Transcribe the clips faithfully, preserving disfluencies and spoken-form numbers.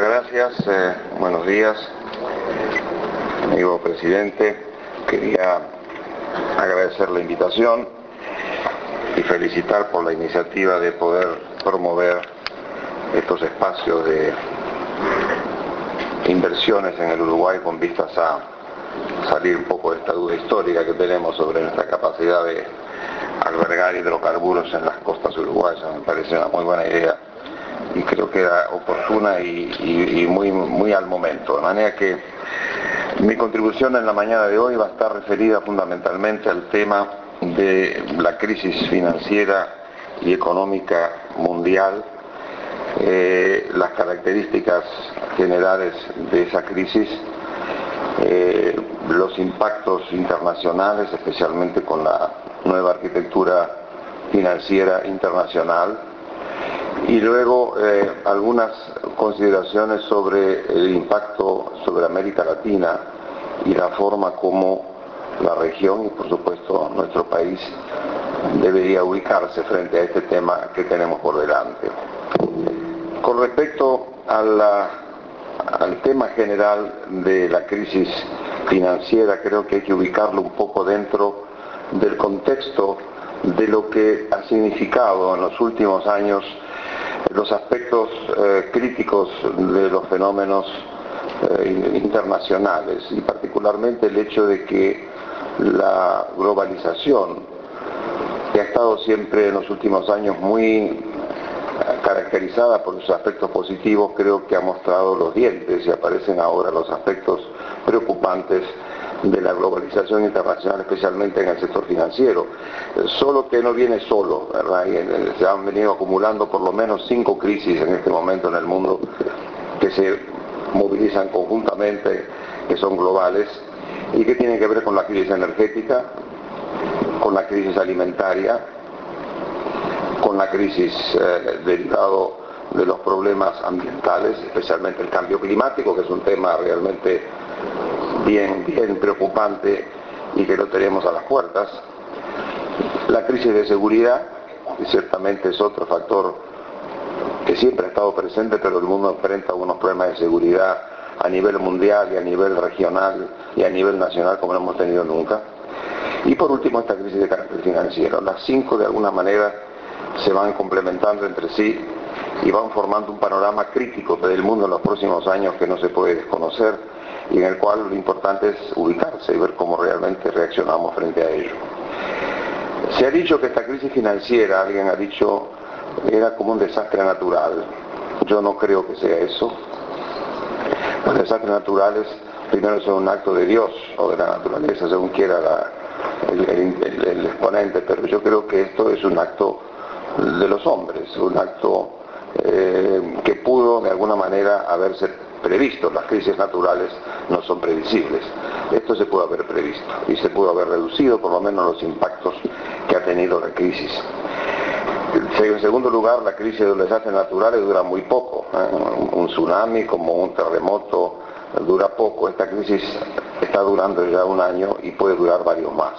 Muchas gracias, eh, buenos días, amigo presidente. Quería agradecer la invitación y felicitar por la iniciativa de poder promover estos espacios de inversiones en el Uruguay con vistas a salir un poco de esta duda histórica que tenemos sobre nuestra capacidad de albergar hidrocarburos en las costas uruguayas. Me parece una muy buena idea y creo que era oportuna y, y, y muy, muy al momento. De manera que mi contribución en la mañana de hoy va a estar referida fundamentalmente al tema de la crisis financiera y económica mundial, eh, las características generales de esa crisis, eh, los impactos internacionales, especialmente con la nueva arquitectura financiera internacional, y luego eh, algunas consideraciones sobre el impacto sobre América Latina y la forma como la región y por supuesto nuestro país debería ubicarse frente a este tema que tenemos por delante. Con respecto a la, al tema general de la crisis financiera, creo que hay que ubicarlo un poco dentro del contexto de lo que ha significado en los últimos años los aspectos eh, críticos de los fenómenos eh, internacionales y particularmente el hecho de que la globalización, que ha estado siempre en los últimos años muy caracterizada por sus aspectos positivos, creo que ha mostrado los dientes y aparecen ahora los aspectos preocupantes de la globalización internacional, especialmente en el sector financiero. Solo que no viene solo, ¿verdad? Y se han venido acumulando por lo menos cinco crisis en este momento en el mundo que se movilizan conjuntamente, que son globales y que tienen que ver con la crisis energética, con la crisis alimentaria, con la crisis eh, derivado de los problemas ambientales, especialmente el cambio climático, que es un tema realmente bien, bien preocupante y que lo tenemos a las puertas. La crisis de seguridad, que ciertamente es otro factor que siempre ha estado presente, pero el mundo enfrenta unos problemas de seguridad a nivel mundial y a nivel regional y a nivel nacional como no hemos tenido nunca. Y por último esta crisis de carácter financiero. Las cinco de alguna manera se van complementando entre sí y van formando un panorama crítico del mundo en los próximos años que no se puede desconocer y en el cual lo importante es ubicarse y ver cómo realmente reaccionamos frente a ello. Se ha dicho que esta crisis financiera, alguien ha dicho, era como un desastre natural. Yo no creo que sea eso. Los desastres naturales primero son un acto de Dios o de la naturaleza, según quiera la, el, el, el exponente, pero yo creo que esto es un acto de los hombres, un acto eh, que pudo de alguna manera haberse previsto. Las crisis naturales no son previsibles. Esto se pudo haber previsto y se pudo haber reducido por lo menos los impactos que ha tenido la crisis. En segundo lugar, la crisis de los desastres naturales dura muy poco. ¿eh? Un tsunami como un terremoto dura poco. Esta crisis está durando ya un año y puede durar varios más.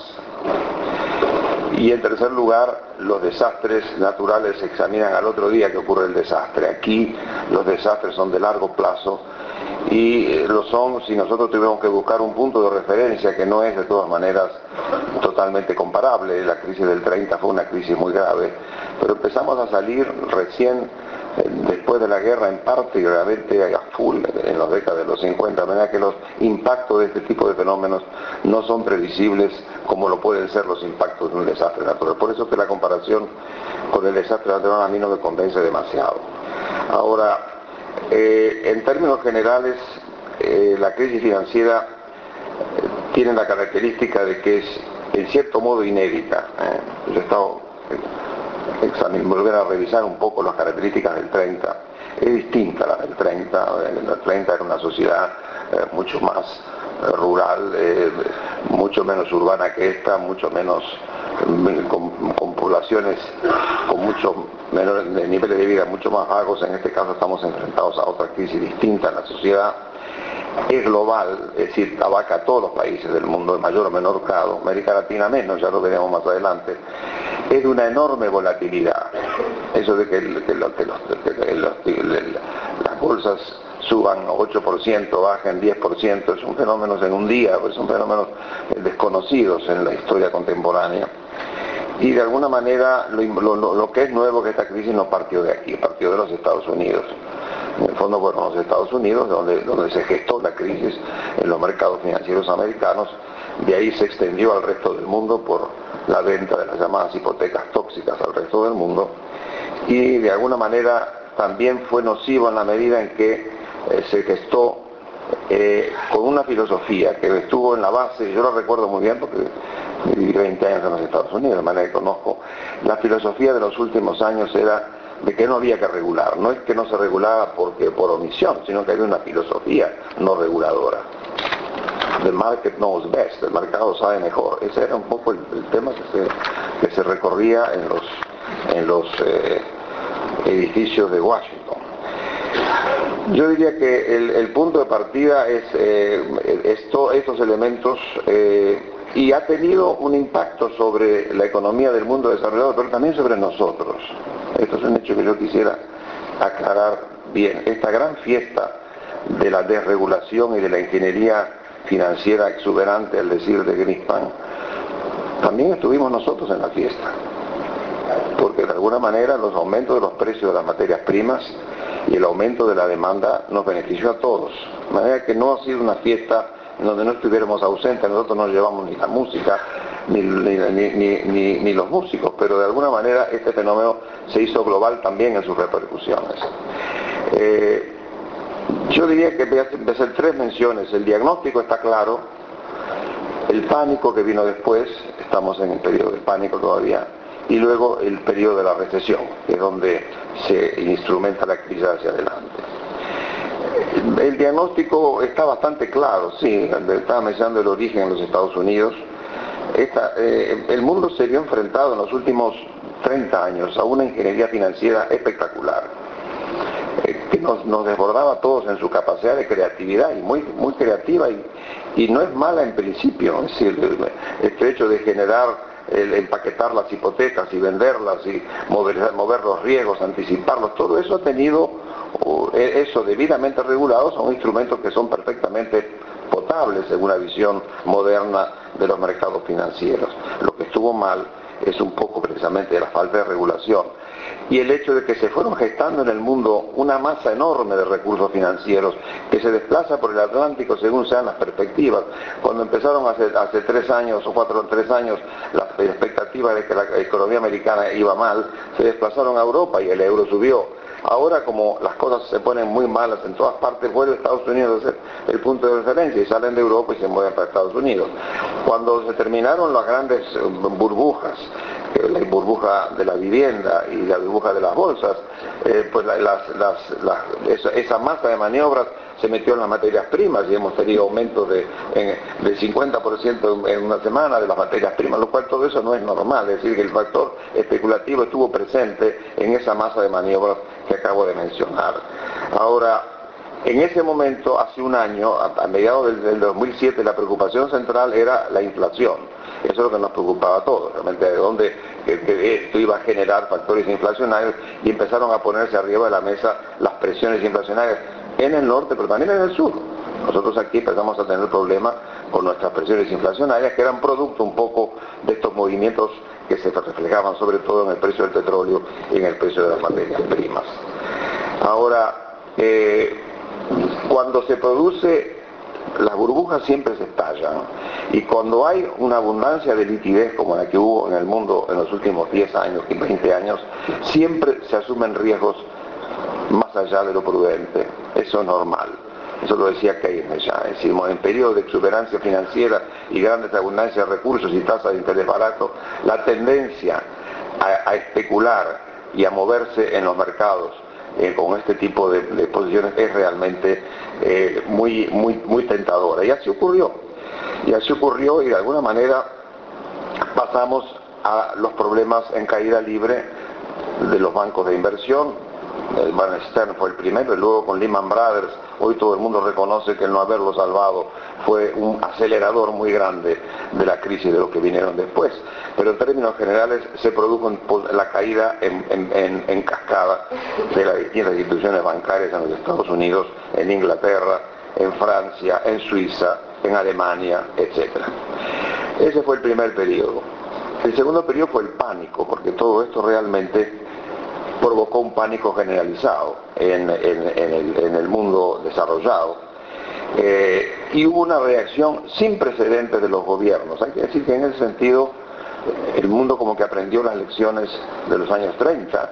Y en tercer lugar, los desastres naturales se examinan al otro día que ocurre el desastre. Aquí los desastres son de largo plazo y lo son si nosotros tuvimos que buscar un punto de referencia que no es de todas maneras totalmente comparable. La crisis del treinta fue una crisis muy grave, pero empezamos a salir recién después de la guerra en parte y realmente a full en las décadas de los cincuenta, de manera que los impactos de este tipo de fenómenos no son previsibles como lo pueden ser los impactos de un desastre natural. Por eso que la comparación con el desastre natural a mí no me convence demasiado. Ahora, eh, en términos generales, eh, la crisis financiera eh, tiene la característica de que es en cierto modo inédita. ¿eh? Yo he estado examen, volver a revisar un poco las características del treinta. Es distinta la del treinta. El treinta era una sociedad eh, mucho más eh, rural, eh, mucho menos urbana que esta, mucho menos eh, con, con poblaciones con mucho menores niveles de vida, mucho más vagos. En este caso estamos enfrentados a otra crisis distinta en la sociedad. Es global, es decir, abarca a todos los países del mundo en mayor o menor grado, América Latina menos, ya lo veremos más adelante. Es de una enorme volatilidad. Eso de que, que, lo, que, los, que los, que las bolsas suban ocho por ciento, bajen diez por ciento, son fenómenos en un día, pues son fenómenos desconocidos en la historia contemporánea. Y de alguna manera lo, lo, lo que es nuevo es que esta crisis no partió de aquí, partió de los Estados Unidos. En el fondo fueron los Estados Unidos donde, donde se gestó la crisis en los mercados financieros americanos, de ahí se extendió al resto del mundo por la venta de las llamadas hipotecas tóxicas al resto del mundo, y de alguna manera también fue nocivo en la medida en que eh, se gestó eh, con una filosofía que estuvo en la base, yo lo recuerdo muy bien porque viví veinte años en los Estados Unidos, de manera que conozco, la filosofía de los últimos años era de que no había que regular, no es que no se regulaba porque por omisión, sino que había una filosofía no reguladora. The market knows best, el mercado sabe mejor. Ese era un poco el, el tema que se, que se recorría en los, en los eh, edificios de Washington. Yo diría que el, el punto de partida es eh, esto, estos elementos eh, y ha tenido un impacto sobre la economía del mundo desarrollado, pero también sobre nosotros. Esto es un hecho que yo quisiera aclarar bien. Esta gran fiesta de la desregulación y de la ingeniería financiera exuberante, al decir de Greenspan, también estuvimos nosotros en la fiesta, porque de alguna manera los aumentos de los precios de las materias primas y el aumento de la demanda nos benefició a todos, de manera que no ha sido una fiesta en donde no estuviéramos ausentes, nosotros no llevamos ni la música ni, ni, ni, ni, ni, ni los músicos, pero de alguna manera este fenómeno se hizo global también en sus repercusiones. Eh, Yo diría que voy a hacer tres menciones. El diagnóstico está claro, el pánico que vino después, estamos en el periodo de pánico todavía, y luego el periodo de la recesión, que es donde se instrumenta la crisis hacia adelante. El diagnóstico está bastante claro, sí, estaba mencionando el origen en los Estados Unidos. Esta, eh, el mundo se vio enfrentado en los últimos treinta años a una ingeniería financiera espectacular, que nos, nos desbordaba a todos en su capacidad de creatividad, y muy, muy creativa, y, y no es mala en principio, es decir, este hecho de generar, el empaquetar las hipotecas y venderlas y mover, mover los riesgos, anticiparlos, todo eso ha tenido, eso debidamente regulado, son instrumentos que son perfectamente potables según una visión moderna de los mercados financieros. Lo que estuvo mal es un poco precisamente la falta de regulación y el hecho de que se fueron gestando en el mundo una masa enorme de recursos financieros que se desplaza por el Atlántico según sean las perspectivas. Cuando empezaron hace, hace tres años o cuatro o tres años las expectativas de que la economía americana iba mal, se desplazaron a Europa y el euro subió. Ahora, como las cosas se ponen muy malas en todas partes, vuelve Estados Unidos a ser el punto de referencia y salen de Europa y se mueven para Estados Unidos. Cuando se terminaron las grandes burbujas, la burbuja de la vivienda y la burbuja de las bolsas, eh, pues la, las, las, las, esa, esa masa de maniobras se metió en las materias primas y hemos tenido aumentos de, en, del cincuenta por ciento en una semana de las materias primas, lo cual todo eso no es normal, es decir, que el factor especulativo estuvo presente en esa masa de maniobras que acabo de mencionar. Ahora, en ese momento, hace un año, a, a mediados del, del dos mil siete, la preocupación central era la inflación. Eso es lo que nos preocupaba a todos, realmente de dónde que, que esto iba a generar factores inflacionarios, y empezaron a ponerse arriba de la mesa las presiones inflacionarias en el norte, pero también en el sur. Nosotros aquí empezamos a tener problemas con nuestras presiones inflacionarias, que eran producto un poco de estos movimientos que se reflejaban sobre todo en el precio del petróleo y en el precio de las materias primas. Ahora, eh, cuando se produce, las burbujas siempre se estallan, y cuando hay una abundancia de liquidez como la que hubo en el mundo en los últimos diez años y veinte años, siempre se asumen riesgos más allá de lo prudente. Eso es normal. Eso lo decía Keynes ya. Decimos, en periodos de exuberancia financiera y grandes abundancias de recursos y tasas de interés barato, la tendencia a, a especular y a moverse en los mercados eh, con este tipo de, de posiciones es realmente eh, muy, muy, muy tentadora. Y así ocurrió. Y así ocurrió y de alguna manera pasamos a los problemas en caída libre de los bancos de inversión, el Van Stern fue el primero, y luego con Lehman Brothers, hoy todo el mundo reconoce que el no haberlo salvado fue un acelerador muy grande de la crisis de los que vinieron después. Pero en términos generales se produjo la caída en, en, en, en cascada de las distintas instituciones bancarias en los Estados Unidos, en Inglaterra, en Francia, en Suiza, en Alemania, etcétera. Ese fue el primer periodo. El segundo periodo fue el pánico, porque todo esto realmente provocó un pánico generalizado en, en, en, el, en el mundo desarrollado, eh, y hubo una reacción sin precedentes de los gobiernos. Hay que decir que en ese sentido el mundo como que aprendió las lecciones de los años treinta.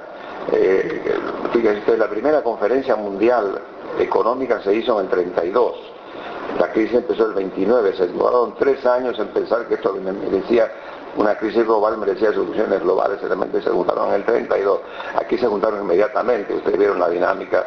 Eh, fíjense ustedes, la primera conferencia mundial económica se hizo en el treinta y dos. La crisis empezó el veintinueve, se demoraron tres años en pensar que esto merecía, una crisis global merecía soluciones globales, realmente se juntaron en el treinta y dos. Aquí se juntaron inmediatamente, ustedes vieron la dinámica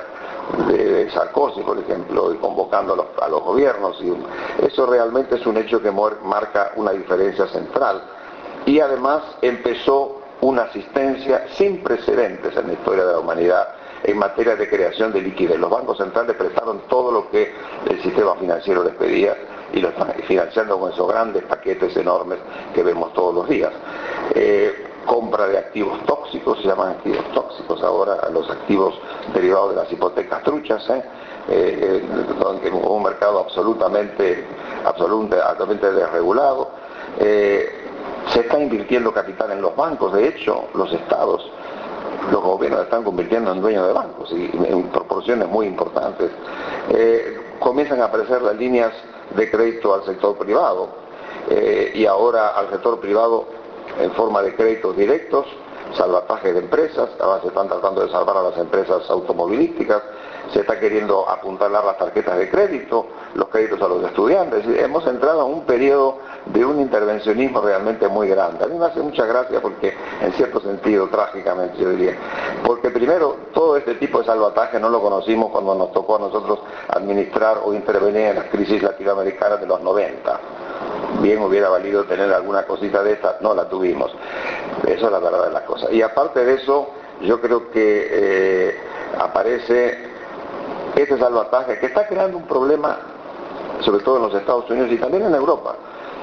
de Sarkozy, por ejemplo, y convocando a los, a los gobiernos, y eso realmente es un hecho que marca una diferencia central. Y además empezó una asistencia sin precedentes en la historia de la humanidad en materia de creación de liquidez. Los bancos centrales prestaron todo lo que el sistema financiero les pedía y lo están financiando con esos grandes paquetes enormes que vemos todos los días. Eh, compra de activos tóxicos, se llaman activos tóxicos ahora los activos derivados de las hipotecas truchas, ¿eh? Eh, en un mercado absolutamente, absolutamente desregulado. Eh, se está invirtiendo capital en los bancos, de hecho los estados, los gobiernos están convirtiendo en dueños de bancos y en proporciones muy importantes. Eh, comienzan a aparecer las líneas de crédito al sector privado, eh, y ahora al sector privado en forma de créditos directos, salvataje de empresas. Ahora se están tratando de salvar a las empresas automovilísticas, se está queriendo apuntalar las tarjetas de crédito, los créditos a los estudiantes. Hemos entrado en un periodo de un intervencionismo realmente muy grande. A mí me hace mucha gracia porque, en cierto sentido, trágicamente yo diría, porque primero, todo este tipo de salvataje no lo conocimos cuando nos tocó a nosotros administrar o intervenir en las crisis latinoamericanas de los noventa. Bien hubiera valido tener alguna cosita de esta, no la tuvimos. Eso es la verdad de las cosas. Y aparte de eso, yo creo que eh, aparece este salvataje que está creando un problema, sobre todo en los Estados Unidos y también en Europa,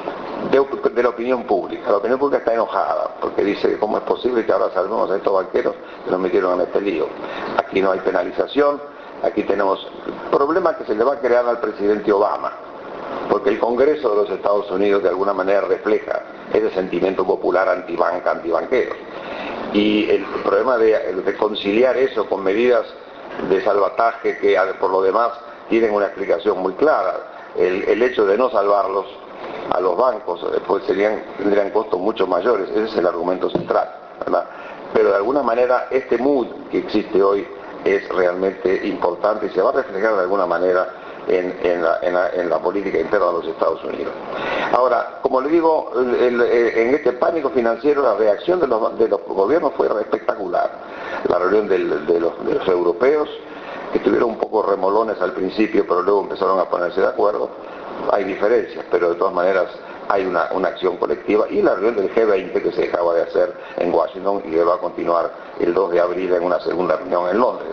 de, de la opinión pública. La opinión pública está enojada porque dice cómo es posible que ahora salvemos a estos banqueros que nos metieron en este lío. Aquí no hay penalización, aquí tenemos problema que se le va a crear al presidente Obama, porque el Congreso de los Estados Unidos de alguna manera refleja ese sentimiento popular antibanca, antibanqueros. Y el problema de, de conciliar eso con medidas de salvataje que por lo demás tienen una explicación muy clara. El, el hecho de no salvarlos a los bancos pues serían, tendrían costos mucho mayores, ese es el argumento central, ¿verdad? Pero de alguna manera este mood que existe hoy es realmente importante y se va a reflejar de alguna manera En, en, la, en, la, en la política interna de los Estados Unidos. Ahora, como le digo, el, el, en este pánico financiero la reacción de los, de los gobiernos fue espectacular. La reunión del, de, los, de los europeos, que estuvieron un poco remolones al principio, pero luego empezaron a ponerse de acuerdo. Hay diferencias, pero de todas maneras hay una, una acción colectiva. Y la reunión del G veinte que se acaba de hacer en Washington y que va a continuar el dos de abril en una segunda reunión en Londres.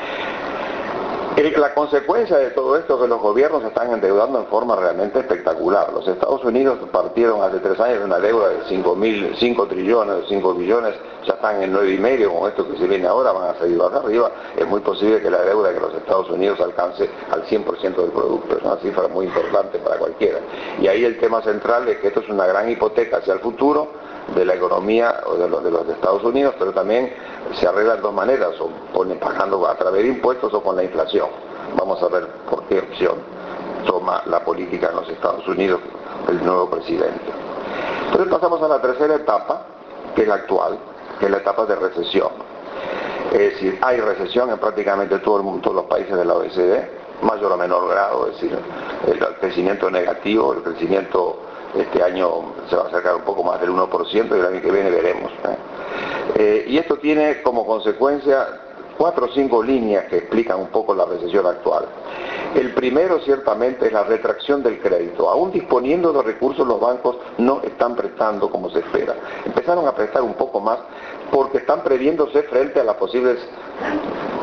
La consecuencia de todo esto es que los gobiernos se están endeudando en forma realmente espectacular. Los Estados Unidos partieron hace tres años de una deuda de cinco trillones, cinco billones, ya están en nueve y medio, con esto que se viene ahora van a seguir más arriba. Es muy posible que la deuda de los Estados Unidos alcance al cien por ciento del producto, es una cifra muy importante para cualquiera. Y ahí el tema central es que esto es una gran hipoteca hacia el futuro de la economía de los, de los Estados Unidos, pero también se arregla de dos maneras, o ponen pagando a través de impuestos o con la inflación. Vamos a ver por qué opción toma la política en los Estados Unidos el nuevo presidente. Entonces pasamos a la tercera etapa, que es la actual, que es la etapa de recesión. Es decir, hay recesión en prácticamente todo el mundo, todos los países de la O E C D, mayor o menor grado, es decir, el crecimiento negativo, el crecimiento este año se va a acercar un poco más del uno por ciento y el año que viene veremos. ¿eh? Eh, y esto tiene como consecuencia cuatro o cinco líneas que explican un poco la recesión actual. El primero ciertamente es la retracción del crédito. Aún disponiendo de recursos los bancos no están prestando como se espera. Empezaron a prestar un poco más porque están previéndose frente a las posibles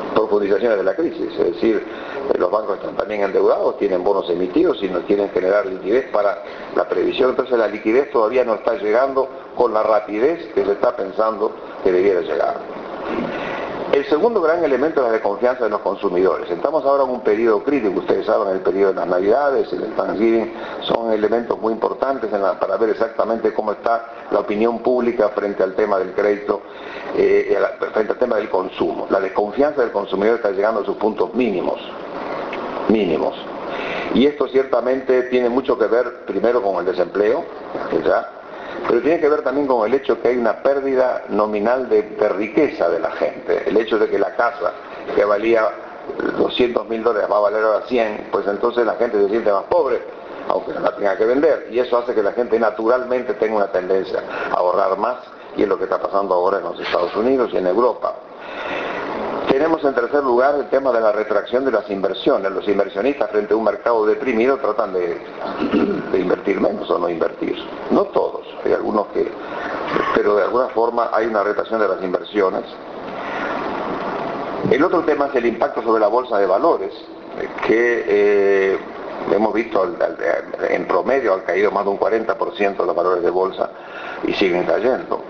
profundizaciones de la crisis, es decir, los bancos están también endeudados, tienen bonos emitidos y no quieren generar liquidez para la previsión, entonces la liquidez todavía no está llegando con la rapidez que se está pensando que debiera llegar. El segundo gran elemento es la desconfianza de los consumidores. Estamos ahora en un periodo crítico, ustedes saben, el periodo de las Navidades, el Thanksgiving, son elementos muy importantes en la, para ver exactamente cómo está la opinión pública frente al tema del crédito, eh, frente al tema del consumo. La desconfianza del consumidor está llegando a sus puntos mínimos, mínimos. Y esto ciertamente tiene mucho que ver primero con el desempleo, ¿ya? Pero tiene que ver también con el hecho que hay una pérdida nominal de, de riqueza de la gente. El hecho de que la casa que valía doscientos mil dólares va a valer ahora cien, pues entonces la gente se siente más pobre, aunque no la tenga que vender. Y eso hace que la gente naturalmente tenga una tendencia a ahorrar más, y es lo que está pasando ahora en los Estados Unidos y en Europa. Tenemos en tercer lugar el tema de la retracción de las inversiones. Los inversionistas frente a un mercado deprimido tratan de, de invertir menos o no invertir. No todos, hay algunos que, pero de alguna forma hay una retracción de las inversiones. El otro tema es el impacto sobre la bolsa de valores, que eh, hemos visto al, al, en promedio han caído más de un cuarenta por ciento los valores de bolsa y siguen cayendo.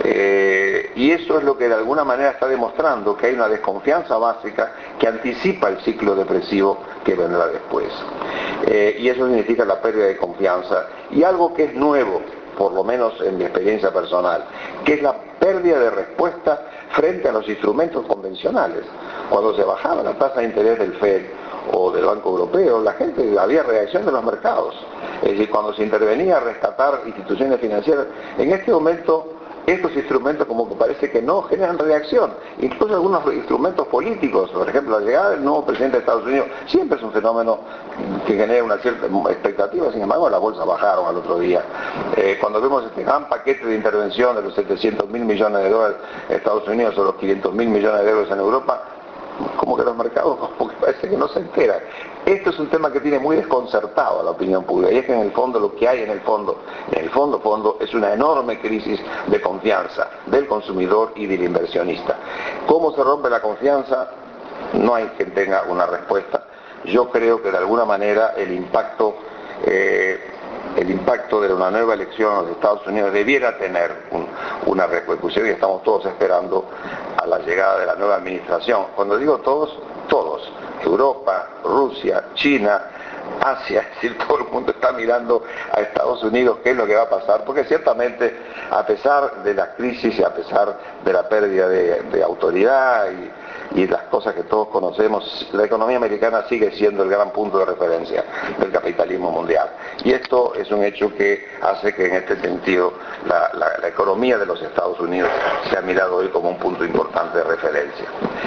Eh, y eso es lo que de alguna manera está demostrando que hay una desconfianza básica que anticipa el ciclo depresivo que vendrá después. Eh, y eso significa la pérdida de confianza y algo que es nuevo, por lo menos en mi experiencia personal, que es la pérdida de respuesta frente a los instrumentos convencionales. Cuando se bajaba la tasa de interés del Fed o del Banco Europeo, la gente, había reacción de los mercados. Es decir, cuando se intervenía a rescatar instituciones financieras, en este momento estos instrumentos como que parece que no generan reacción. Incluso algunos instrumentos políticos, por ejemplo la llegada del nuevo presidente de Estados Unidos, siempre es un fenómeno que genera una cierta expectativa. Sin embargo las bolsas bajaron al otro día. Eh, cuando vemos este gran paquete de intervención de los setecientos mil millones de dólares en Estados Unidos o los quinientos mil millones de euros en Europa, como que los mercados como que parece que no se enteran. Esto es un tema que tiene muy desconcertado a la opinión pública, y es que en el fondo lo que hay en el fondo, en el fondo fondo es una enorme crisis de confianza del consumidor y del inversionista. ¿Cómo se rompe la confianza? No hay quien tenga una respuesta. Yo creo que de alguna manera el impacto eh, el impacto de una nueva elección en los Estados Unidos debiera tener un, una repercusión, y estamos todos esperando a la llegada de la nueva administración. Cuando digo todos, todos, Europa, Rusia, China, Asia, es decir, todo el mundo está mirando a Estados Unidos qué es lo que va a pasar, porque ciertamente a pesar de la crisis y a pesar de la pérdida de, de autoridad y, y las cosas que todos conocemos, la economía americana sigue siendo el gran punto de referencia del capitalismo mundial. Y esto es un hecho que hace que en este sentido la, la, la economía de los Estados Unidos sea mirado hoy como un punto importante de referencia.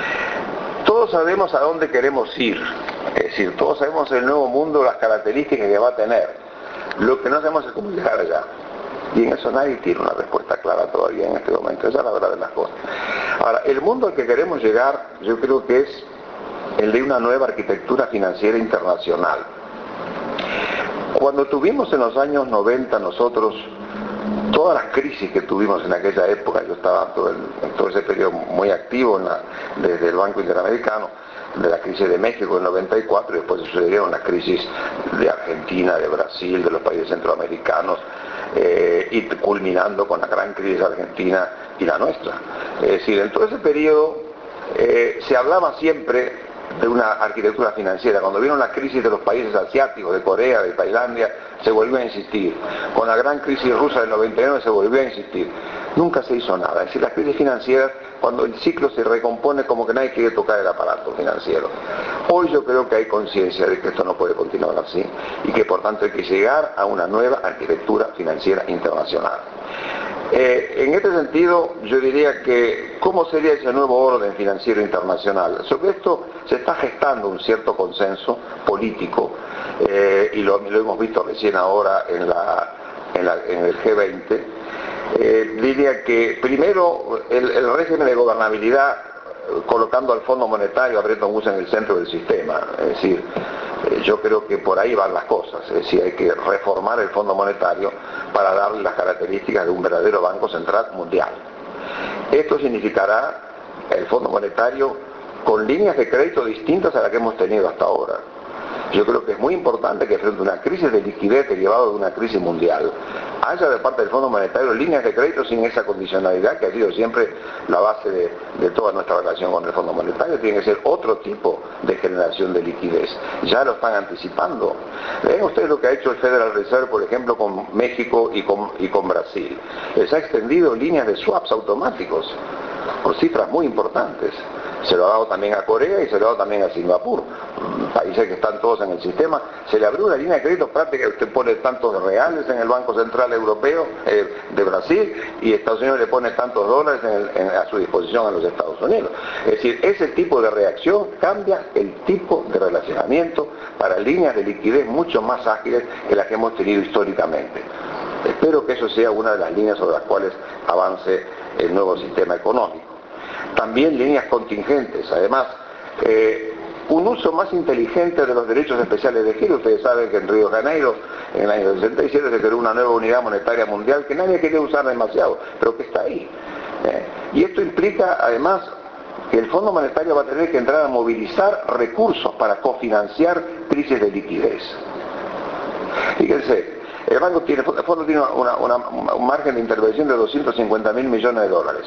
Todos sabemos a dónde queremos ir, es decir, todos sabemos el nuevo mundo, las características que va a tener. Lo que no sabemos es cómo llegar allá. Y en eso nadie tiene una respuesta clara todavía en este momento. Esa es la verdad de las cosas. Ahora, el mundo al que queremos llegar, yo creo que es el de una nueva arquitectura financiera internacional. Cuando tuvimos en los años noventa nosotros todas las crisis que tuvimos en aquella época, yo estaba todo el, en todo ese periodo muy activo en la, desde el Banco Interamericano, de la crisis de México en noventa y cuatro, y después sucedieron las crisis de Argentina, de Brasil, de los países centroamericanos, eh, y culminando con la gran crisis argentina y la nuestra. Es decir, en todo ese periodo eh, se hablaba siempre de una arquitectura financiera. Cuando vieron la crisis de los países asiáticos, de Corea, de Tailandia, se volvió a insistir. Con la gran crisis rusa del noventa y nueve se volvió a insistir. Nunca se hizo nada. Es decir, las crisis financieras, cuando el ciclo se recompone, como que nadie quiere tocar el aparato financiero. Hoy yo creo que hay conciencia de que esto no puede continuar así y que por tanto hay que llegar a una nueva arquitectura financiera internacional. Eh, en este sentido, yo diría que, ¿cómo sería ese nuevo orden financiero internacional? Sobre esto se está gestando un cierto consenso político, eh, y lo, lo hemos visto recién ahora en, la, en, la, en el G veinte. Eh, diría que, primero, el, el régimen de gobernabilidad, colocando al Fondo Monetario, a Bretton Woods, en el centro del sistema. Es decir, yo creo que por ahí van las cosas. Es decir, hay que reformar el Fondo Monetario para darle las características de un verdadero Banco Central mundial. Esto significará el Fondo Monetario con líneas de crédito distintas a las que hemos tenido hasta ahora. Yo creo que es muy importante que frente a una crisis de liquidez derivada de una crisis mundial, haya de parte del Fondo Monetario líneas de crédito sin esa condicionalidad que ha sido siempre la base de, de toda nuestra relación con el Fondo Monetario. Tiene que ser otro tipo de generación de liquidez. Ya lo están anticipando. Vean ustedes lo que ha hecho el Federal Reserve, por ejemplo, con México y con, y con Brasil. Les ha extendido líneas de swaps automáticos por cifras muy importantes. Se lo ha dado también a Corea y se lo ha dado también a Singapur, países que están todos en el sistema. Se le abrió una línea de crédito práctica, usted pone tantos reales en el Banco Central Europeo eh, de Brasil y Estados Unidos le pone tantos dólares en el, en, a su disposición a los Estados Unidos. Es decir, ese tipo de reacción cambia el tipo de relacionamiento para líneas de liquidez mucho más ágiles que las que hemos tenido históricamente. Espero que eso sea una de las líneas sobre las cuales avance el nuevo sistema económico. También líneas contingentes, además, eh, un uso más inteligente de los derechos especiales de giro. Ustedes saben que en Río de Janeiro, en el año sesenta y siete, se creó una nueva unidad monetaria mundial que nadie quería usar demasiado, pero que está ahí. Eh, y esto implica, además, que el Fondo Monetario va a tener que entrar a movilizar recursos para cofinanciar crisis de liquidez. Fíjense, el banco tiene, el fondo tiene una, una, un margen de intervención de doscientos cincuenta mil millones de dólares.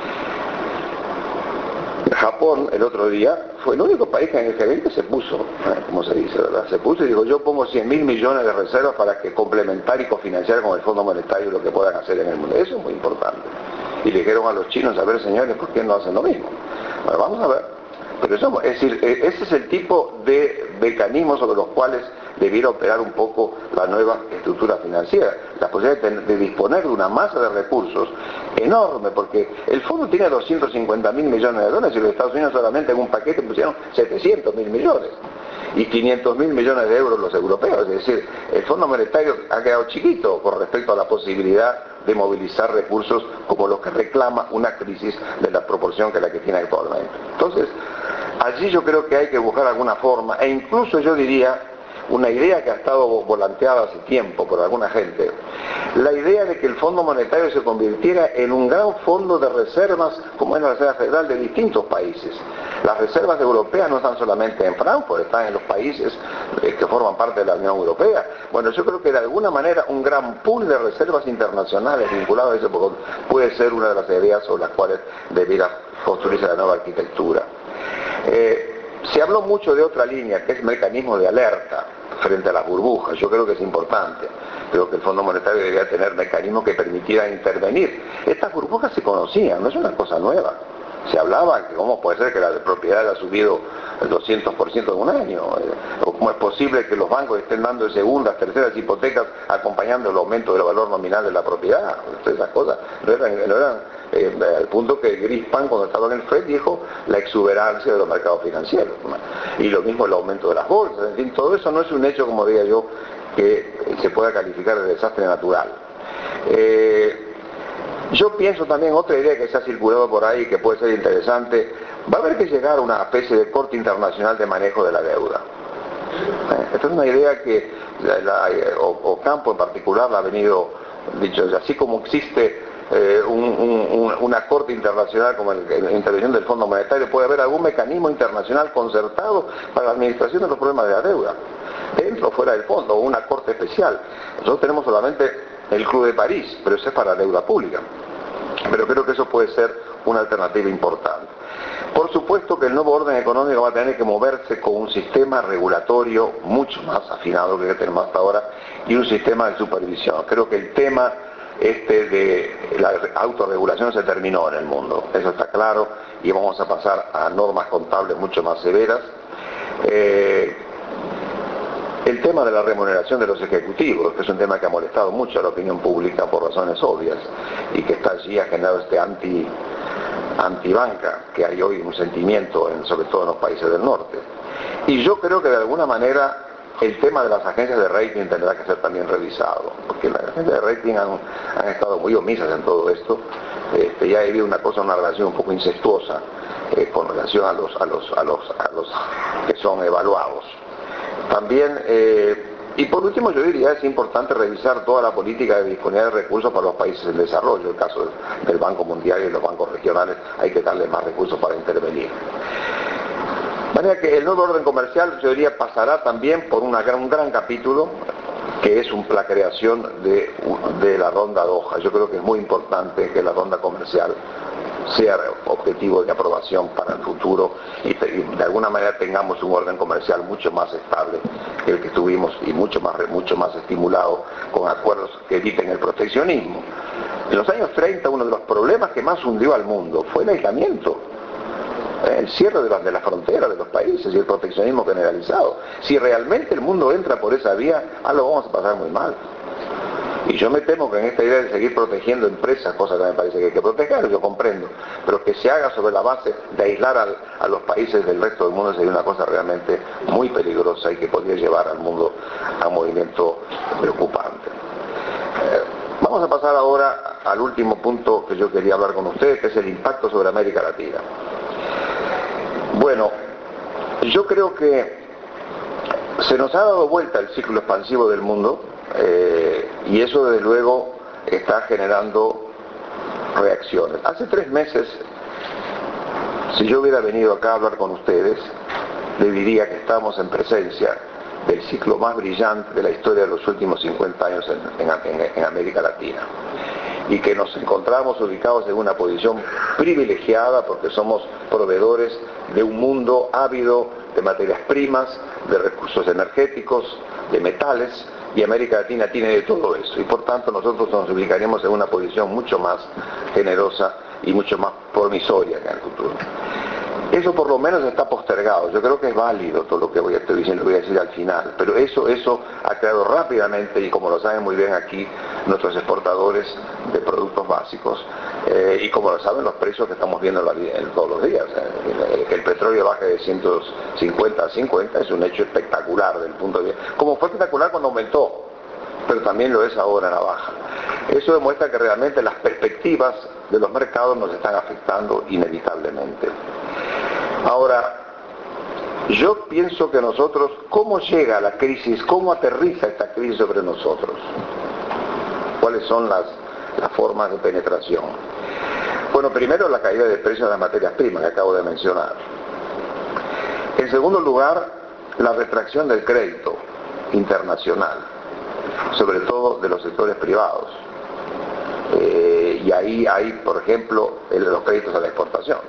Japón, el otro día, fue el único país que en el G veinte se puso, ¿eh? como se dice, ¿verdad? Se puso y dijo, yo pongo cien mil millones de reservas para que complementar y cofinanciar con el Fondo Monetario lo que puedan hacer en el mundo. Eso es muy importante. Y le dijeron a los chinos, a ver señores, ¿por qué no hacen lo mismo? Bueno, vamos a ver. Pero eso, es decir, ese es el tipo de mecanismos sobre los cuales debiera operar un poco la nueva estructura financiera, la posibilidad de, de disponer de una masa de recursos enorme, porque el fondo tiene doscientos cincuenta mil millones de dólares y los Estados Unidos solamente en un paquete pusieron setecientos mil millones y quinientos mil millones de euros los europeos. Es decir, el Fondo Monetario ha quedado chiquito con respecto a la posibilidad de movilizar recursos como los que reclama una crisis de la proporción que la que tiene actualmente. Entonces, allí yo creo que hay que buscar alguna forma, e incluso yo diría, una idea que ha estado volanteada hace tiempo por alguna gente, la idea de que el Fondo Monetario se convirtiera en un gran fondo de reservas, como es la Reserva Federal de distintos países. Las reservas europeas no están solamente en Frankfurt, están en los países eh, que forman parte de la Unión Europea. Bueno, yo creo que de alguna manera un gran pool de reservas internacionales vinculadas a ese puede ser una de las ideas sobre las cuales debiera construirse la nueva arquitectura. Eh, se habló mucho de otra línea, que es mecanismo de alerta frente a las burbujas. Yo creo que es importante. Creo que el Fondo Monetario debería tener mecanismos que permitieran intervenir. Estas burbujas se conocían, no es una cosa nueva. Se hablaba que cómo puede ser que la propiedad haya subido el doscientos por ciento en un año, o cómo es posible que los bancos estén dando segundas, terceras hipotecas acompañando el aumento del valor nominal de la propiedad. Esas cosas no eran, no eran eh, al punto que Greenspan, cuando estaba en el Fed, dijo la exuberancia de los mercados financieros, y lo mismo el aumento de las bolsas. En fin, todo eso no es un hecho, como diría yo, que se pueda calificar de desastre natural. Eh, Yo pienso también otra idea que se ha circulado por ahí que puede ser interesante. Va a haber que llegar a una especie de corte internacional de manejo de la deuda. ¿Eh? Esta es una idea que la, la, Ocampo en particular la ha venido dicho, así como existe eh, un, un, una corte internacional como el, la intervención del Fondo Monetario, puede haber algún mecanismo internacional concertado para la administración de los problemas de la deuda, dentro o fuera del fondo, o una corte especial. Nosotros tenemos solamente el Club de París, pero eso es para deuda pública. Pero creo que eso puede ser una alternativa importante. Por supuesto que el nuevo orden económico va a tener que moverse con un sistema regulatorio mucho más afinado que el que tenemos hasta ahora y un sistema de supervisión. Creo que el tema este de la autorregulación se terminó en el mundo, eso está claro, y vamos a pasar a normas contables mucho más severas. Eh, El tema de la remuneración de los ejecutivos, que es un tema que ha molestado mucho a la opinión pública por razones obvias y que está allí, ha generado este anti, antibanca que hay hoy un sentimiento, en, sobre todo en los países del norte. Y yo creo que de alguna manera el tema de las agencias de rating tendrá que ser también revisado, porque las agencias de rating han, han estado muy omisas en todo esto. Este, ya ha habido una cosa, una relación un poco incestuosa eh, con relación a los, a los, a los, a los que son evaluados. También, eh, y por último yo diría, es importante revisar toda la política de disponibilidad de recursos para los países en desarrollo. El caso del Banco Mundial y los bancos regionales, hay que darles más recursos para intervenir. De manera que el nuevo orden comercial, yo diría, pasará también por una gran, un gran capítulo, que es un, la creación de, de la ronda Doha. Yo creo que es muy importante que la ronda comercial sea objetivo de aprobación para el futuro y, y de alguna manera tengamos un orden comercial mucho más estable que el que tuvimos y mucho más, mucho más estimulado con acuerdos que eviten el proteccionismo. En los años treinta uno de los problemas que más hundió al mundo fue el aislamiento, el cierre de las de la fronteras de los países y el proteccionismo generalizado. Si realmente el mundo entra por esa vía, ah, lo vamos a pasar muy mal. Y yo me temo que en esta idea de seguir protegiendo empresas, cosa que me parece que hay que proteger, yo comprendo, pero que se haga sobre la base de aislar al, a los países del resto del mundo sería una cosa realmente muy peligrosa y que podría llevar al mundo a un movimiento preocupante. Eh, vamos a pasar ahora al último punto que yo quería hablar con ustedes, que es el impacto sobre América Latina. Bueno, yo creo que se nos ha dado vuelta el ciclo expansivo del mundo, eh, y eso desde luego está generando reacciones. Hace tres meses, si yo hubiera venido acá a hablar con ustedes, le diría que estamos en presencia del ciclo más brillante de la historia de los últimos cincuenta años en, en, en América Latina, y que nos encontramos ubicados en una posición privilegiada porque somos proveedores de un mundo ávido de materias primas, de recursos energéticos, de metales, y América Latina tiene de todo eso, y por tanto nosotros nos ubicaríamos en una posición mucho más generosa y mucho más promisoria que en el futuro. Eso por lo menos está postergado. Yo creo que es válido todo lo que voy a, estoy diciendo, voy a decir al final, pero eso, eso ha creado rápidamente, y como lo saben muy bien aquí nuestros exportadores de productos básicos, eh, y como lo saben los precios que estamos viendo en la, en todos los días, eh, que el petróleo baje de ciento cincuenta a cincuenta es un hecho espectacular del punto de vista, como fue espectacular cuando aumentó, pero también lo es ahora en la baja. Eso demuestra que realmente las perspectivas de los mercados nos están afectando inevitablemente. Ahora, yo pienso que nosotros, ¿cómo llega la crisis? ¿Cómo aterriza esta crisis sobre nosotros? ¿Cuáles son las, las formas de penetración? Bueno, primero la caída de precios de las materias primas que acabo de mencionar. En segundo lugar, la retracción del crédito internacional, sobre todo de los sectores privados. Eh, y ahí hay, por ejemplo, el de los créditos a la exportación,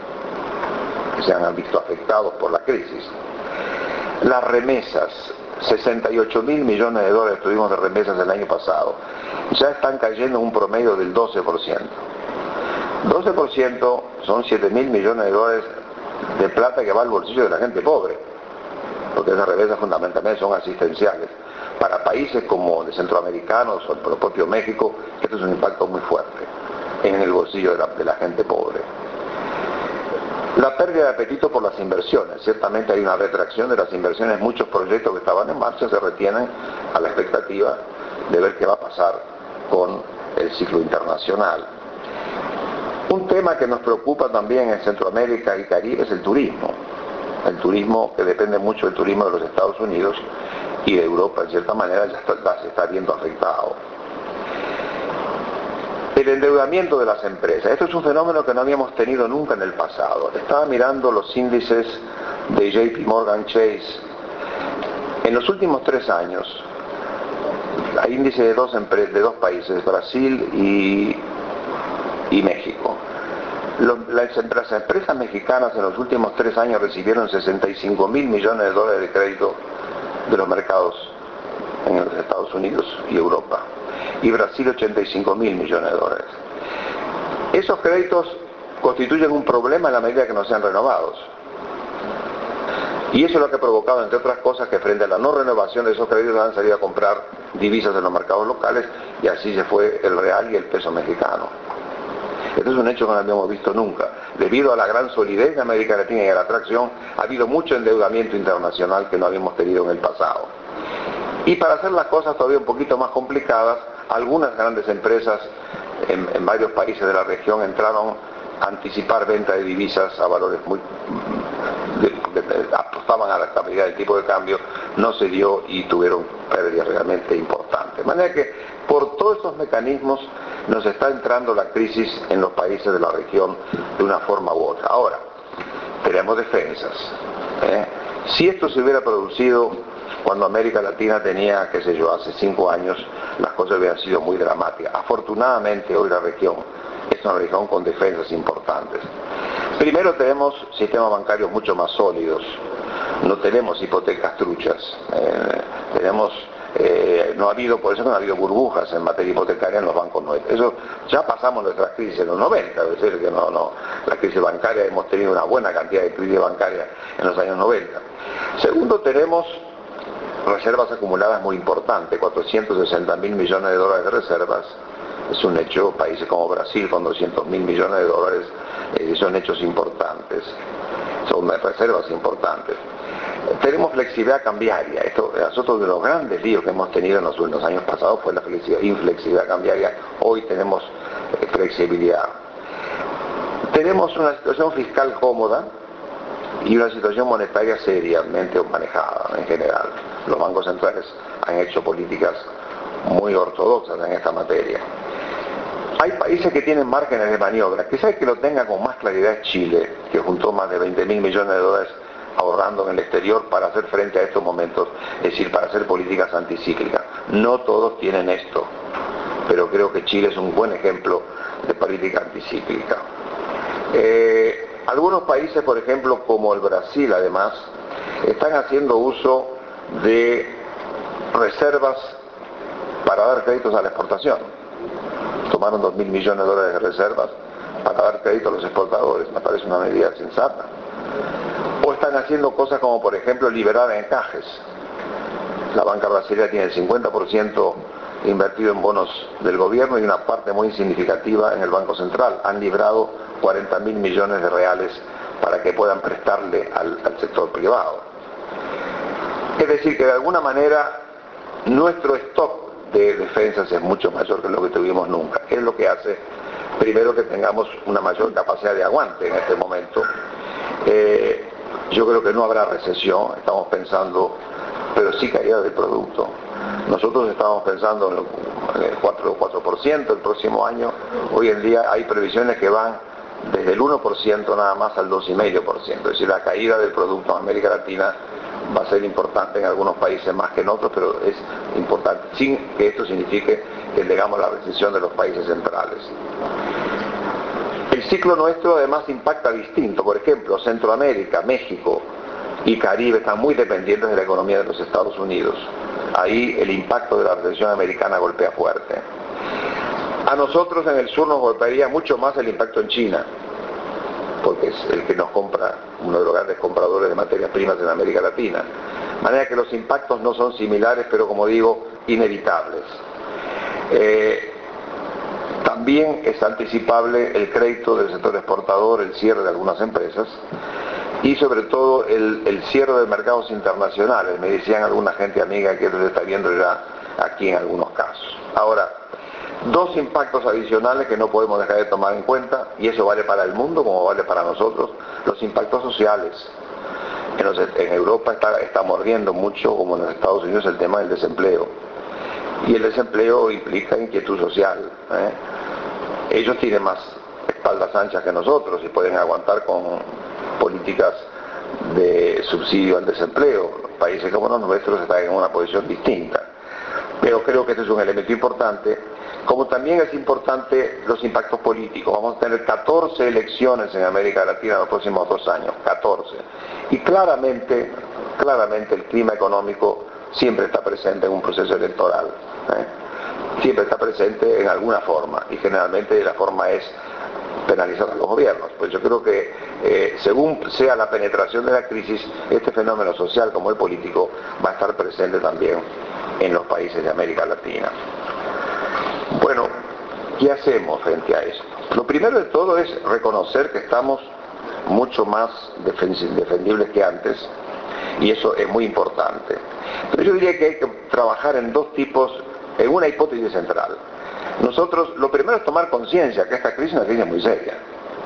que se han visto afectados por la crisis. Las remesas, sesenta y ocho mil millones de dólares tuvimos de remesas el año pasado, ya están cayendo en un promedio del doce por ciento. doce por ciento son siete mil millones de dólares de plata que va al bolsillo de la gente pobre, porque esas remesas fundamentalmente son asistenciales. Para países como de centroamericanos o el propio México, esto es un impacto muy fuerte en el bolsillo de la, de la gente pobre. La pérdida de apetito por las inversiones. Ciertamente hay una retracción de las inversiones. Muchos proyectos que estaban en marcha se retienen a la expectativa de ver qué va a pasar con el ciclo internacional. Un tema que nos preocupa también en Centroamérica y Caribe es el turismo. El turismo que depende mucho del turismo de los Estados Unidos y de Europa, en cierta manera, ya está, se está viendo afectado. El endeudamiento de las empresas. Esto es un fenómeno que no habíamos tenido nunca en el pasado. Estaba mirando los índices de J P Morgan Chase. En los últimos tres años, hay índices de dos, de dos países, Brasil y, y México. Los, las, las empresas mexicanas en los últimos tres años recibieron sesenta y cinco mil millones de dólares de crédito de los mercados en los Estados Unidos y Europa, y Brasil ochenta y cinco mil millones de dólares. Esos créditos constituyen un problema en la medida que no sean renovados, y eso es lo que ha provocado, entre otras cosas, que frente a la no renovación de esos créditos han salido a comprar divisas en los mercados locales, y así se fue el real y el peso mexicano. Esto es un hecho que no habíamos visto nunca. Debido a la gran solidez de América Latina y a la atracción, ha habido mucho endeudamiento internacional que no habíamos tenido en el pasado. Y para hacer las cosas todavía un poquito más complicadas, algunas grandes empresas en, en varios países de la región entraron a anticipar venta de divisas a valores muy... De, de, de, apostaban a la estabilidad del tipo de cambio, no se dio y tuvieron pérdidas realmente importantes. De manera que por todos estos mecanismos nos está entrando la crisis en los países de la región de una forma u otra. Ahora, tenemos defensas. ¿eh? Si esto se hubiera producido cuando América Latina tenía, qué sé yo, hace cinco años, las cosas hubieran sido muy dramáticas. Afortunadamente hoy la región es una región con defensas importantes. Primero, tenemos sistemas bancarios mucho más sólidos, no tenemos hipotecas truchas, eh, tenemos, eh, no ha habido, por eso no ha habido burbujas en materia hipotecaria en los bancos nuestros. Eso ya pasamos nuestras crisis en los noventa, es decir, que no, no, la crisis bancaria, hemos tenido una buena cantidad de crisis bancarias en los años noventa. Segundo, tenemos reservas acumuladas muy importantes, cuatrocientos sesenta mil millones de dólares de reservas. Es un hecho, países como Brasil con doscientos mil millones de dólares, eh, son hechos importantes, son reservas importantes. Tenemos flexibilidad cambiaria. Esto, nosotros de los grandes líos que hemos tenido en los, en los años pasados fue la inflexibilidad cambiaria. Hoy tenemos eh, flexibilidad. Tenemos una situación fiscal cómoda y una situación monetaria seriamente manejada en general. Los bancos centrales han hecho políticas muy ortodoxas en esta materia. Hay países que tienen márgenes de maniobra. Quizás que lo tenga con más claridad es Chile, que juntó más de veinte mil millones de dólares ahorrando en el exterior para hacer frente a estos momentos, es decir, para hacer políticas anticíclicas. No todos tienen esto, pero creo que Chile es un buen ejemplo de política anticíclica. Eh, algunos países, por ejemplo, como el Brasil, además, están haciendo uso de reservas para dar créditos a la exportación. Tomaron dos mil millones de dólares de reservas para dar crédito a los exportadores. Me parece una medida sensata. O están haciendo cosas como, por ejemplo, liberar encajes. La banca brasileña tiene el cincuenta por ciento invertido en bonos del gobierno y una parte muy significativa en el Banco Central. Han librado cuarenta mil millones de reales para que puedan prestarle al, al sector privado. Es decir, que de alguna manera nuestro stock de defensas es mucho mayor que lo que tuvimos nunca. Es lo que hace, primero, que tengamos una mayor capacidad de aguante en este momento. Eh, yo creo que no habrá recesión, estamos pensando, pero sí caída del producto. Nosotros estamos pensando en el cuatro por ciento el próximo año. Hoy en día hay previsiones que van desde el uno por ciento nada más al dos coma cinco por ciento. Es decir, la caída del producto en América Latina va a ser importante en algunos países más que en otros, pero es importante, sin que esto signifique que tengamos la recesión de los países centrales. El ciclo nuestro además impacta distinto. Por ejemplo, Centroamérica, México y Caribe están muy dependientes de la economía de los Estados Unidos. Ahí el impacto de la recesión americana golpea fuerte. A nosotros en el sur nos golpearía mucho más el impacto en China, porque es el que nos compra, uno de los grandes compradores de materias primas en América Latina. De manera que los impactos no son similares, pero como digo, inevitables. Eh, también es anticipable el crédito del sector exportador, el cierre de algunas empresas y sobre todo el, el cierre de mercados internacionales. Me decían alguna gente amiga que se está viendo ya aquí en algunos casos. Ahora, dos impactos adicionales que no podemos dejar de tomar en cuenta, y eso vale para el mundo como vale para nosotros, los impactos sociales. En, los, en Europa está, está mordiendo mucho, como en los Estados Unidos, el tema del desempleo. Y el desempleo implica inquietud social. ¿eh? Ellos tienen más espaldas anchas que nosotros y pueden aguantar con políticas de subsidio al desempleo. Países como los nuestros están en una posición distinta. Pero creo que este es un elemento importante. Como también es importante los impactos políticos. Vamos a tener catorce elecciones en América Latina en los próximos dos años, catorce. Y claramente, claramente el clima económico siempre está presente en un proceso electoral. ¿eh? Siempre está presente en alguna forma, y generalmente la forma es penalizar a los gobiernos. Pues yo creo que eh, según sea la penetración de la crisis, este fenómeno social como el político va a estar presente también en los países de América Latina. Bueno, ¿qué hacemos frente a esto? Lo primero de todo es reconocer que estamos mucho más defendibles que antes, y eso es muy importante. Pero yo diría que hay que trabajar en dos tipos, en una hipótesis central. Nosotros, lo primero es tomar conciencia que esta crisis es una crisis muy seria,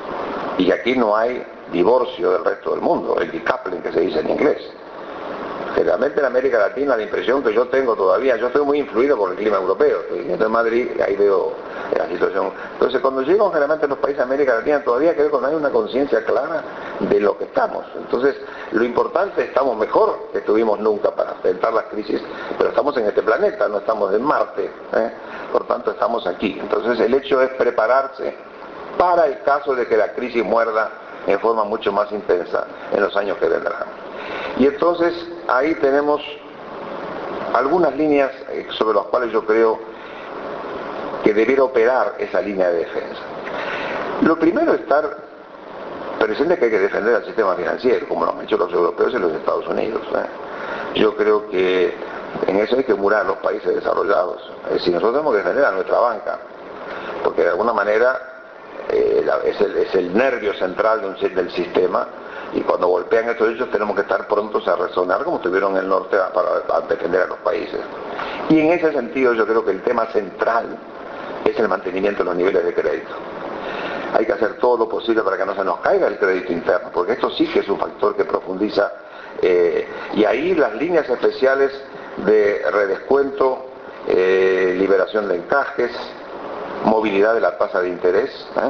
y aquí no hay divorcio del resto del mundo, el decoupling que se dice en inglés. Generalmente en América Latina la impresión que yo tengo todavía, yo estoy muy influido por el clima europeo, estoy en Madrid, ahí veo la situación. Entonces cuando llego generalmente a los países de América Latina todavía creo que no hay una conciencia clara de lo que estamos. Entonces lo importante, estamos mejor que estuvimos nunca para enfrentar las crisis, pero estamos en este planeta, no estamos en Marte, ¿eh? Por tanto estamos aquí. Entonces el hecho es prepararse para el caso de que la crisis muerda en forma mucho más intensa en los años que vendrán. Y entonces ahí tenemos algunas líneas sobre las cuales yo creo que debiera operar esa línea de defensa. Lo primero es estar presente que hay que defender el sistema financiero, como lo han hecho los europeos y los Estados Unidos, ¿eh? Yo creo que en eso hay que murar los países desarrollados. Es decir, nosotros tenemos que defender a nuestra banca, porque de alguna manera eh, es, el, es el nervio central de un, del sistema. Y cuando golpean estos hechos tenemos que estar prontos a resonar como estuvieron en el norte para, para defender a los países. Y en ese sentido yo creo que el tema central es el mantenimiento de los niveles de crédito. Hay que hacer todo lo posible para que no se nos caiga el crédito interno, porque esto sí que es un factor que profundiza, eh, y ahí las líneas especiales de redescuento, eh, liberación de encajes, movilidad de la tasa de interés, ¿eh?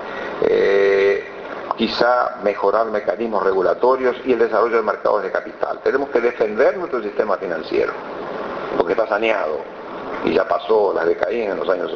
Eh, quizá mejorar mecanismos regulatorios y el desarrollo de mercados de capital. Tenemos que defender nuestro sistema financiero, porque está saneado y ya pasó las decaídas en los años,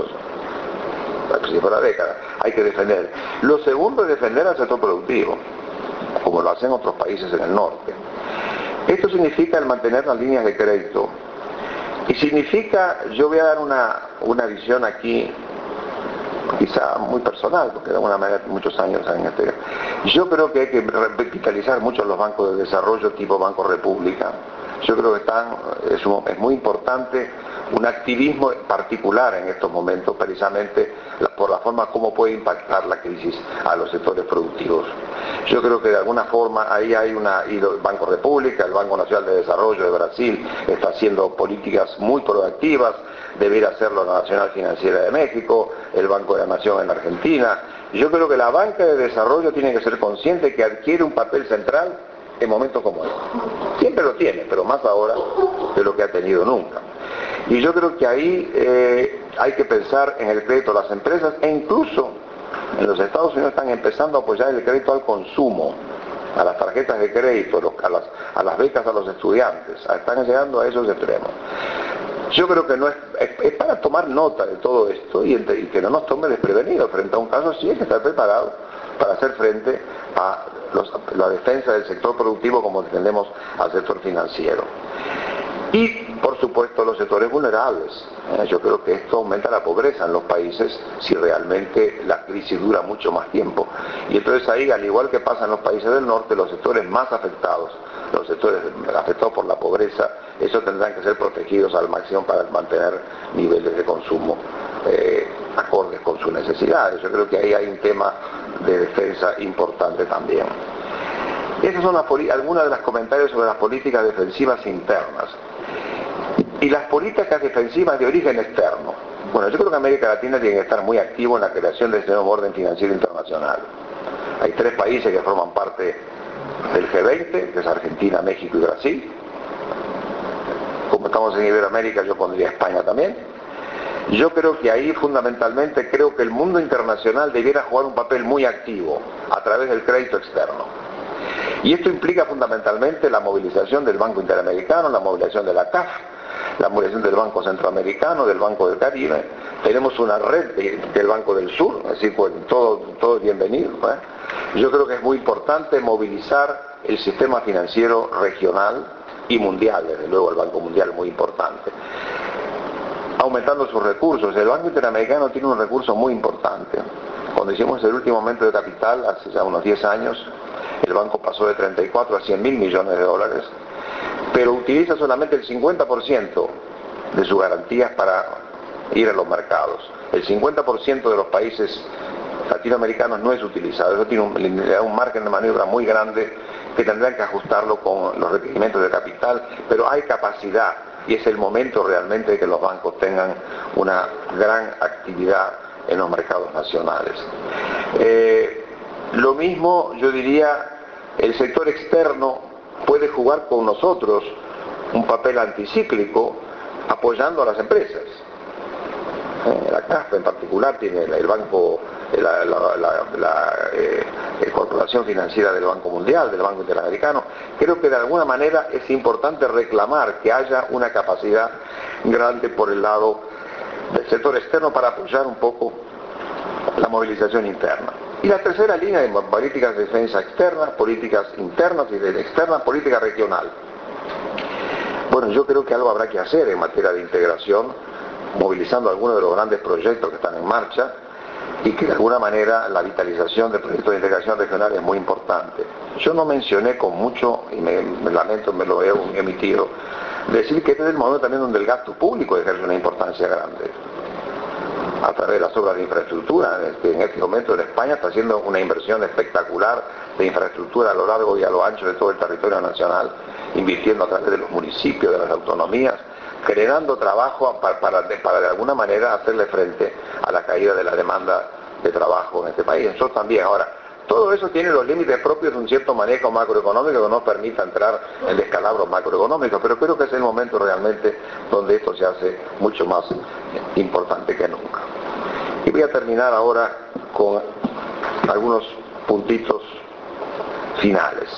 al principio de la década. Hay que defender. Lo segundo es defender al sector productivo, como lo hacen otros países en el norte. Esto significa el mantener las líneas de crédito y significa, yo voy a dar una, una visión aquí quizá muy personal, porque de alguna manera muchos años en este. Yo creo que hay que revitalizar mucho los bancos de desarrollo tipo Banco República. Yo creo que están, es, un, es muy importante un activismo particular en estos momentos, precisamente por la forma como puede impactar la crisis a los sectores productivos. Yo creo que de alguna forma ahí hay una, y el Banco República, el Banco Nacional de Desarrollo de Brasil está haciendo políticas muy proactivas, debería hacerlo la Nacional Financiera de México, el Banco de la Nación en Argentina. Yo creo que la banca de desarrollo tiene que ser consciente que adquiere un papel central en momentos como este. Siempre lo tiene, pero más ahora de lo que ha tenido nunca. Y yo creo que ahí eh, hay que pensar en el crédito a las empresas, e incluso en los Estados Unidos están empezando a apoyar el crédito al consumo, a las tarjetas de crédito, a las, a las becas a los estudiantes. Están llegando a esos extremos. Yo creo que no es, es, es para tomar nota de todo esto y, y que no nos tome desprevenidos frente a un caso así. Hay que estar preparado para hacer frente a los, la defensa del sector productivo como defendemos al sector financiero. Y, por supuesto, los sectores vulnerables. Eh, yo creo que esto aumenta la pobreza en los países si realmente la crisis dura mucho más tiempo. Y entonces ahí, al igual que pasa en los países del norte, los sectores más afectados, los sectores afectados por la pobreza, esos tendrán que ser protegidos al máximo para mantener niveles de consumo eh, acordes con sus necesidades. Yo creo que ahí hay un tema de defensa importante también. Esas son las, algunas de las comentarios sobre las políticas defensivas internas. Y las políticas defensivas de origen externo. Bueno, yo creo que América Latina tiene que estar muy activo en la creación de este nuevo orden financiero internacional. Hay tres países que forman parte del G veinte, que es Argentina, México y Brasil. Como estamos en Iberoamérica, yo pondría España también. Yo creo que ahí fundamentalmente creo que el mundo internacional debiera jugar un papel muy activo a través del crédito externo. Y esto implica fundamentalmente la movilización del Banco Interamericano, la movilización de la C A F, la movilización del Banco Centroamericano, del Banco del Caribe. Tenemos una red de, del Banco del Sur, así pues todo, todo es bienvenido, ¿eh? Yo creo que es muy importante movilizar el sistema financiero regional y mundial, desde luego el Banco Mundial es muy importante, aumentando sus recursos. El Banco Interamericano tiene un recurso muy importante. Cuando hicimos el último aumento de capital, hace ya unos diez años, el banco pasó de treinta y cuatro a cien mil millones de dólares, pero utiliza solamente el cincuenta por ciento de sus garantías para ir a los mercados. El cincuenta por ciento de los países latinoamericanos no es utilizado. Eso tiene un, le da un margen de maniobra muy grande que tendrán que ajustarlo con los requerimientos de capital, pero hay capacidad y es el momento realmente de que los bancos tengan una gran actividad en los mercados nacionales. Eh, lo mismo, yo diría, el sector externo puede jugar con nosotros un papel anticíclico apoyando a las empresas. Eh, la C A F en particular tiene el banco, la, la, la, la eh, Corporación Financiera del Banco Mundial, del Banco Interamericano. Creo que de alguna manera es importante reclamar que haya una capacidad grande por el lado del sector externo para apoyar un poco la movilización interna. Y la tercera línea de políticas de defensa externa, políticas internas y de externa, política regional. Bueno, yo creo que algo habrá que hacer en materia de integración, movilizando algunos de los grandes proyectos que están en marcha, y que de alguna manera la vitalización del proyecto de integración regional es muy importante. Yo no mencioné con mucho, y me, me lamento, me lo he emitido, decir que este es el momento también donde el gasto público ejerce una importancia grande, a través de las obras de infraestructura, que en este momento en España está haciendo una inversión espectacular de infraestructura a lo largo y a lo ancho de todo el territorio nacional, invirtiendo a través de los municipios, de las autonomías, generando trabajo para, para, para de alguna manera hacerle frente a la caída de la demanda de trabajo en este país. Nosotros también. Ahora, todo eso tiene los límites propios de un cierto manejo macroeconómico que nos permita entrar en descalabros macroeconómicos, pero creo que es el momento realmente donde esto se hace mucho más importante que nunca. Y voy a terminar ahora con algunos puntitos finales.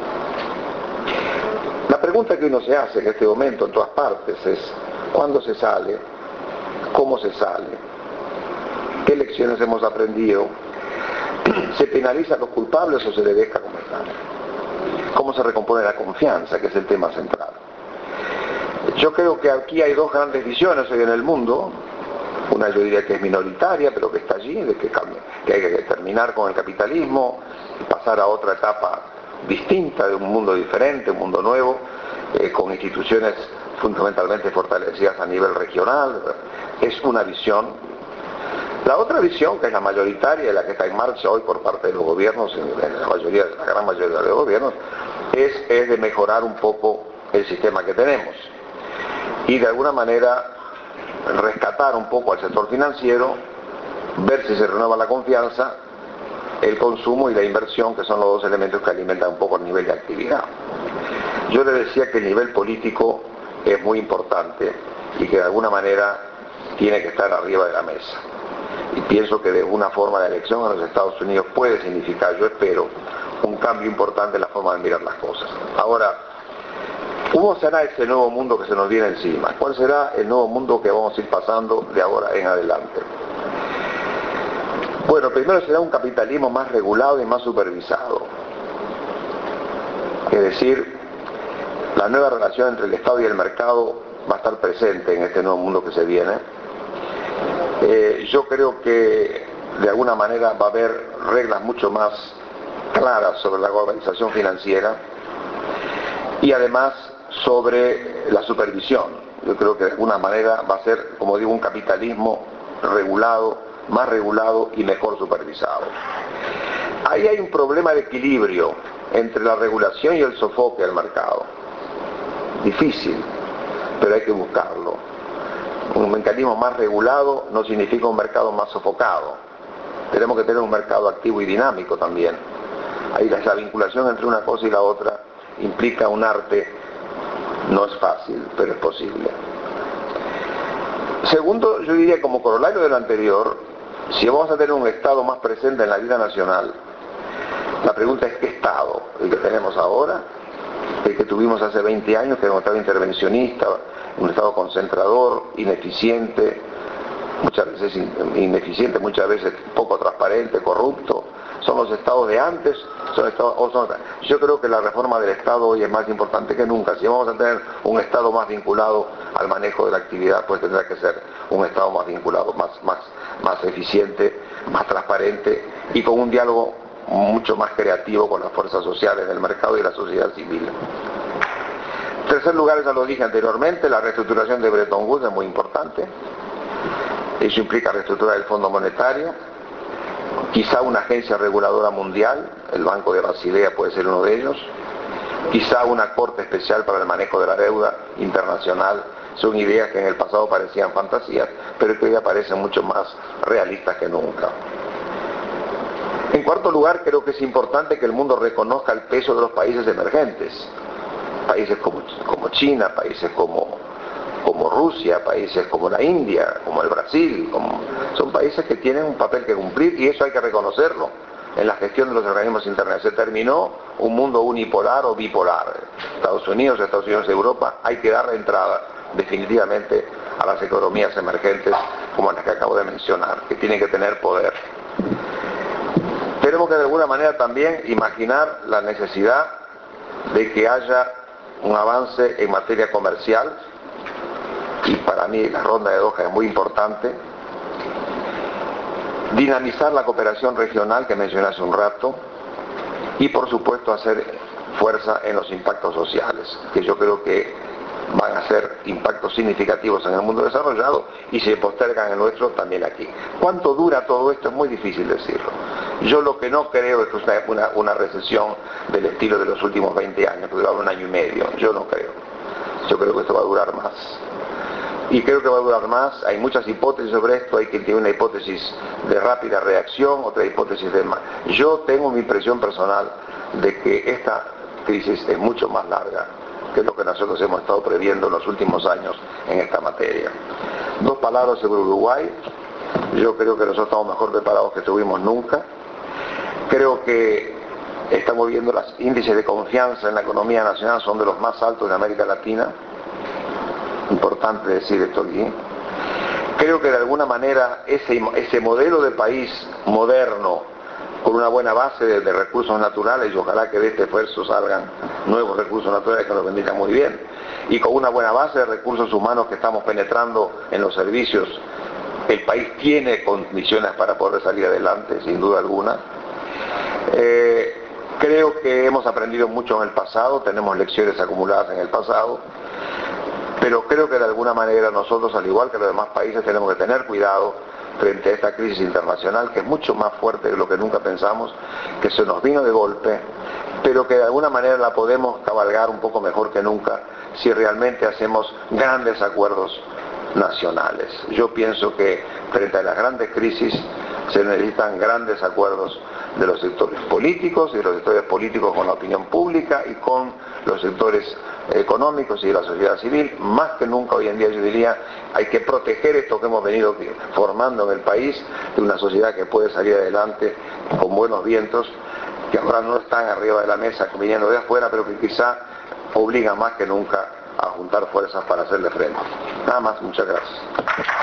La pregunta que uno se hace en este momento en todas partes es: ¿cuándo se sale? ¿Cómo se sale? ¿Qué lecciones hemos aprendido? ¿Se penaliza a los culpables o se le deja como están? ¿Cómo se recompone la confianza, que es el tema central? Yo creo que aquí hay dos grandes visiones hoy en el mundo. Una yo diría que es minoritaria, pero que está allí, de que, que hay que terminar con el capitalismo y pasar a otra etapa distinta, de un mundo diferente, un mundo nuevo, eh, con instituciones fundamentalmente fortalecidas a nivel regional. Es una visión. La otra visión, que es la mayoritaria y la que está en marcha hoy por parte de los gobiernos, en la mayoría, la gran mayoría de los gobiernos, es, es de mejorar un poco el sistema que tenemos y de alguna manera rescatar un poco al sector financiero, ver si se renueva la confianza, el consumo y la inversión, que son los dos elementos que alimentan un poco el nivel de actividad. Yo le decía que el nivel político es muy importante y que de alguna manera tiene que estar arriba de la mesa. Y pienso que de una forma de elección en los Estados Unidos puede significar, yo espero, un cambio importante en la forma de mirar las cosas. Ahora, ¿cómo será ese nuevo mundo que se nos viene encima? ¿Cuál será el nuevo mundo que vamos a ir pasando de ahora en adelante? Bueno, primero será un capitalismo más regulado y más supervisado. Es decir, la nueva relación entre el Estado y el mercado va a estar presente en este nuevo mundo que se viene. Eh, yo creo que de alguna manera va a haber reglas mucho más claras sobre la globalización financiera y además sobre la supervisión. Yo creo que de alguna manera va a ser, como digo, un capitalismo regulado, más regulado y mejor supervisado. Ahí hay un problema de equilibrio entre la regulación y el sofoque del mercado. Difícil, pero hay que buscarlo. Un mecanismo más regulado no significa un mercado más sofocado. Tenemos que tener un mercado activo y dinámico también. Ahí la vinculación entre una cosa y la otra implica un arte. No es fácil, pero es posible. Segundo, yo diría como corolario de lo anterior, si vamos a tener un Estado más presente en la vida nacional, la pregunta es: ¿qué Estado? ¿El que tenemos ahora? ¿El que tuvimos hace veinte años, que era un Estado intervencionista, un Estado concentrador, ineficiente, muchas veces ineficiente, muchas veces poco transparente, corrupto? ¿Son los estados de antes? ¿Son estados, o son... Yo creo que la reforma del Estado hoy es más importante que nunca. Si vamos a tener un Estado más vinculado al manejo de la actividad, pues tendrá que ser un Estado más vinculado, más, más, más eficiente, más transparente y con un diálogo mucho más creativo con las fuerzas sociales del mercado y la sociedad civil. En tercer lugar, ya lo dije anteriormente, la reestructuración de Bretton Woods es muy importante. Eso implica reestructurar el Fondo Monetario, quizá una agencia reguladora mundial, el Banco de Basilea puede ser uno de ellos, quizá una corte especial para el manejo de la deuda internacional. Son ideas que en el pasado parecían fantasías, pero que hoy aparecen mucho más realistas que nunca. En cuarto lugar, creo que es importante que el mundo reconozca el peso de los países emergentes. países como, como China, países como, como Rusia, países como la India, como el Brasil, como, son países que tienen un papel que cumplir y eso hay que reconocerlo en la gestión de los organismos internacionales. Se terminó un mundo unipolar o bipolar. Estados Unidos, Estados Unidos y Europa, hay que darle entrada definitivamente a las economías emergentes como las que acabo de mencionar, que tienen que tener poder. Tenemos que de alguna manera también imaginar la necesidad de que haya un avance en materia comercial, y para mí la ronda de Doha es muy importante. Dinamizar la cooperación regional que mencioné hace un rato y por supuesto hacer fuerza en los impactos sociales, que yo creo que van a ser impactos significativos en el mundo desarrollado y se postergan en nuestro también aquí. ¿Cuánto dura todo esto? Es muy difícil decirlo. Yo lo que no creo es que sea una, una recesión del estilo de los últimos veinte años, que duraba un año y medio. Yo no creo. Yo creo que esto va a durar más. Y creo que va a durar más. Hay muchas hipótesis sobre esto. Hay quien tiene una hipótesis de rápida reacción, otra hipótesis de más. Yo tengo mi impresión personal de que esta crisis es mucho más larga que lo que nosotros hemos estado previendo en los últimos años en esta materia. Dos palabras sobre Uruguay. Yo creo que nosotros estamos mejor preparados que estuvimos nunca. Creo que estamos viendo los índices de confianza en la economía nacional son de los más altos de América Latina. Importante decir esto aquí. Creo que de alguna manera ese, ese modelo de país moderno, con una buena base de, de recursos naturales, y ojalá que de este esfuerzo salgan nuevos recursos naturales que nos bendigan muy bien, y con una buena base de recursos humanos que estamos penetrando en los servicios, el país tiene condiciones para poder salir adelante, sin duda alguna. Eh, creo que hemos aprendido mucho en el pasado, tenemos lecciones acumuladas en el pasado, pero creo que de alguna manera nosotros, al igual que los demás países, tenemos que tener cuidado frente a esta crisis internacional que es mucho más fuerte de lo que nunca pensamos, que se nos vino de golpe, pero que de alguna manera la podemos cabalgar un poco mejor que nunca si realmente hacemos grandes acuerdos nacionales. Yo pienso que frente a las grandes crisis se necesitan grandes acuerdos de los sectores políticos y de los sectores políticos con la opinión pública y con los sectores económicos y de la sociedad civil. Más que nunca hoy en día yo diría hay que proteger esto que hemos venido formando en el país, de una sociedad que puede salir adelante con buenos vientos, que ahora no están arriba de la mesa viniendo de afuera, pero que quizá obligan más que nunca a juntar fuerzas para hacerle frente. Nada más, muchas gracias.